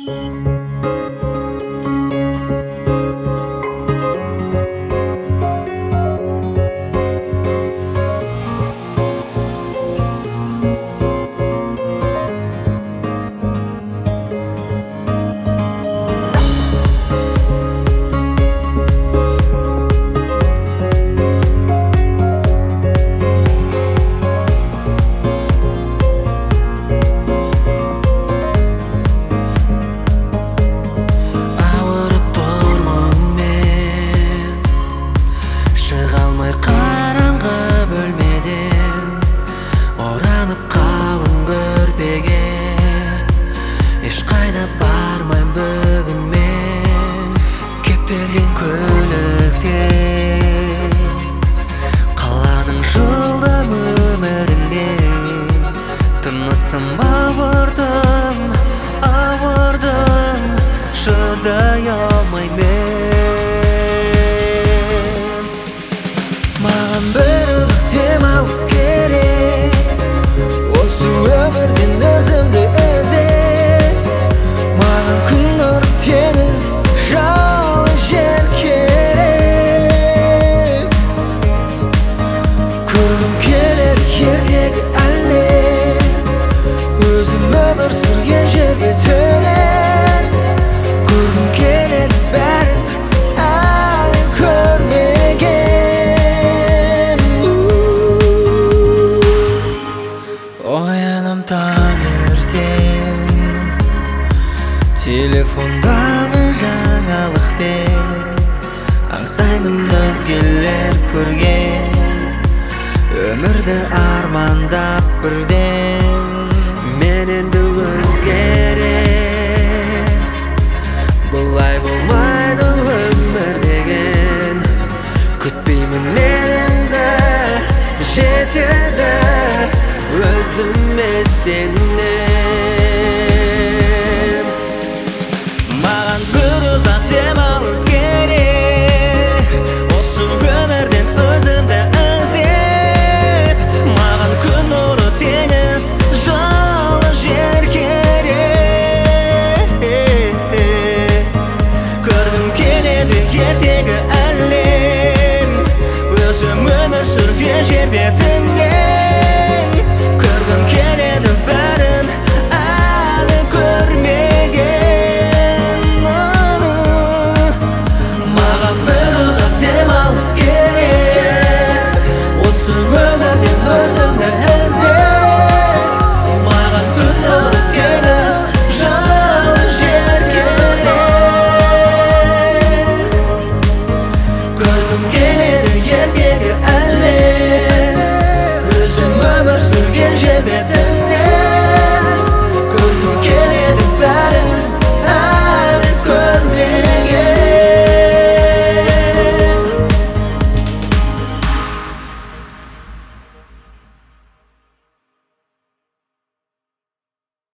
Тынысым ауырдым, шыдай алмаймын. Маған бір ызық демалыс керек, осы өмірден өзімді ізде. Маған күн нұры теңіз, жалын жер керек. Көргім келер ертегі әлем, өзім өмір сүрген жер бетінен. Көргім келеді бәрін әлі көрмеген. Оянам таңертең, телефондағы жаңалықпен аңсаймын өзгелер көрген өмірді армандап бірден. Мен енді